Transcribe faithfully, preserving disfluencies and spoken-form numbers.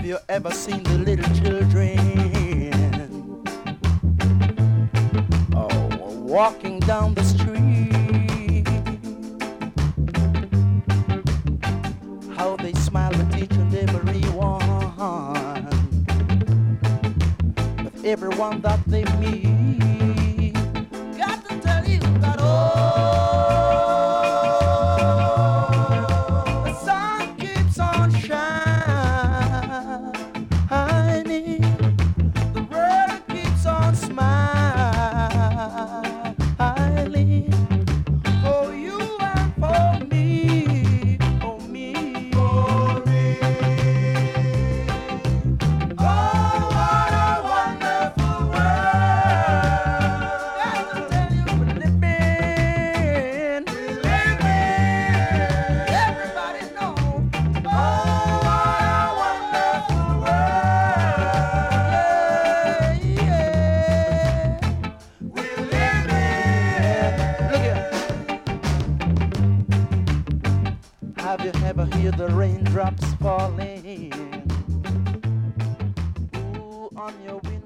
you ever seen the little children? Oh, walking down the street, how they smile with each and every one, with everyone that they meet. Got to tell you that, oh, the sun keeps on shining, the world keeps on smiling, for you and for me, for me, for me. Oh, what a wonderful world. Got to tell you, we're living, we're living. Everybody know. Oh, what a wonderful world. Yeah, yeah. We're living. Look here. Have you ever heard the raindrops falling? Ooh, on your window.